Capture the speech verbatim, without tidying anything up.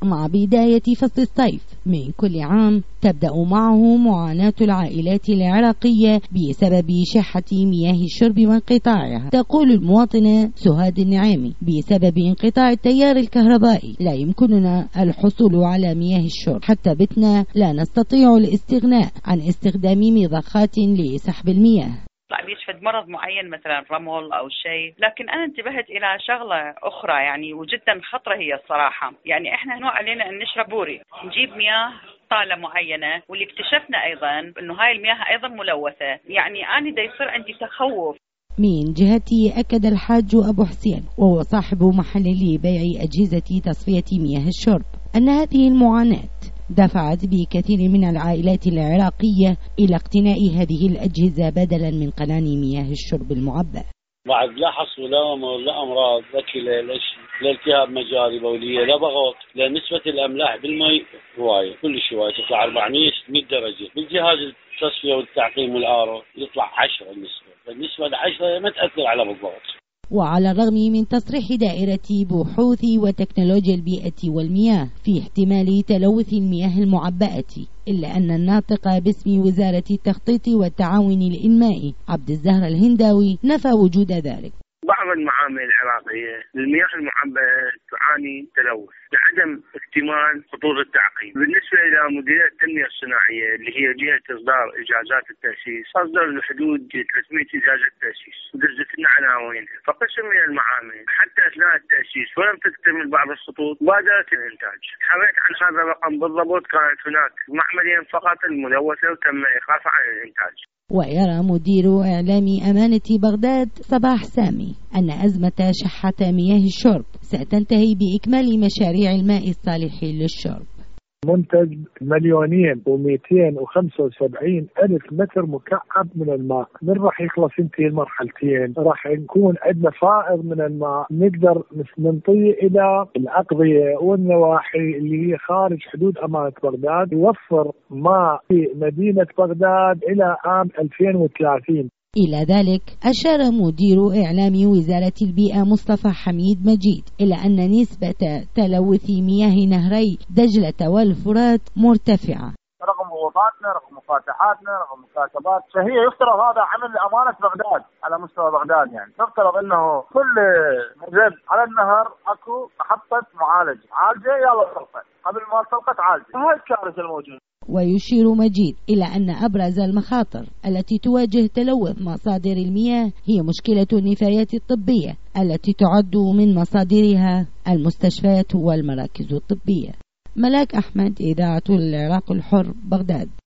مع بداية فصل الصيف من كل عام تبدأ معه معاناة العائلات العراقية بسبب شحة مياه الشرب وانقطاعها. تقول المواطنة سهاد النعامي: بسبب انقطاع التيار الكهربائي لا يمكننا الحصول على مياه الشرب، حتى بتنا لا نستطيع الاستغناء عن استخدام مضخات لسحب المياه. طيب يشفد مرض معين مثلا رمل او شيء، لكن انا انتبهت الى شغله اخرى يعني وجدا خطره هي الصراحه. يعني احنا هنا علينا ان نشرب بوري، نجيب مياه طالة معينة، واللي اكتشفنا ايضا انه هاي المياه ايضا ملوثه. يعني انا دا يصير عندي تخوف. من جهته أكد الحاج أبو حسين وهو صاحب محل لبيع أجهزة تصفية مياه الشرب أن هذه المعاناة دفعت بكثير من العائلات العراقية إلى اقتناء هذه الأجهزة بدلا من قنان مياه الشرب المعبأة. بعد لا حصر لا لا أمراض لا كلى لا شيء لا التهاب مجاري بولية لا بغوط، لا نسبة الأملاح بالماء هواية كل شيء هواية تطلع أربعمية ستمية درجة. بالجهاز التصفية والتعقيم والآرو يطلع عشرة النسبة، فالنسبة لعشرة ما تأثر على بالضبط. وعلى الرغم من تصريح دائرة بحوث وتكنولوجيا البيئة والمياه في احتمال تلوث المياه المعبأة، إلا أن الناطق باسم وزارة التخطيط والتعاون الإنمائي عبد الزهر الهنداوي نفى وجود ذلك. بعض المعامل العراقية للمياه المعبأة تعاني تلوث لعدم اكتمال خطوط التعقيم. بالنسبة إلى مديرية التنمية الصناعية اللي هي جهة إصدار إجازات التأسيس، أصدر بحدود ثلاثمية إجازة تأسيس ودزت لنا عناوينها، فقسم من المعامل حتى أثناء التأسيس ولم تكتمل بعض الخطوط بادرت الإنتاج. حويت عن هذا الرقم بالضبط، كانت هناك معملين فقط الملوثة وتم إيقافها عن الإنتاج. ويرى مدير إعلام أمانة بغداد صباح سامي أن أزمة شحة مياه الشرب ستنتهي بإكمال مشاريع الماء الصالح للشرب. منتج مليونين ومئتين وخمسة وسبعين ألف متر مكعب من الماء، من راح يخلص انتهي المرحلتين راح نكون عندنا فائض من الماء نقدر ننطيه إلى الأقضية والنواحي اللي هي خارج حدود أمانة بغداد، يوفر ماء في مدينة بغداد إلى عام ألفين وثلاثين. إلى ذلك أشار مدير إعلام وزارة البيئة مصطفى حميد مجيد إلى أن نسبة تلوث مياه نهري دجلة والفرات مرتفعة. رغم ضغوطاتنا، رغم مفاتحاتنا، رغم مكاتبات، فهي يفترض هذا عمل لأمانة بغداد على مستوى بغداد. يعني يفترض أنه كل مجد على النهر أكو محطة معالجة، عالجة يلا طلقت، قبل ما طلقت عالجة. هاي الكارثة الموجودة. ويشير مجيد إلى أن أبرز المخاطر التي تواجه تلوث مصادر المياه هي مشكلة النفايات الطبية التي تعد من مصادرها المستشفيات والمراكز الطبية. ملاك أحمد، إذاعة العراق الحر، بغداد.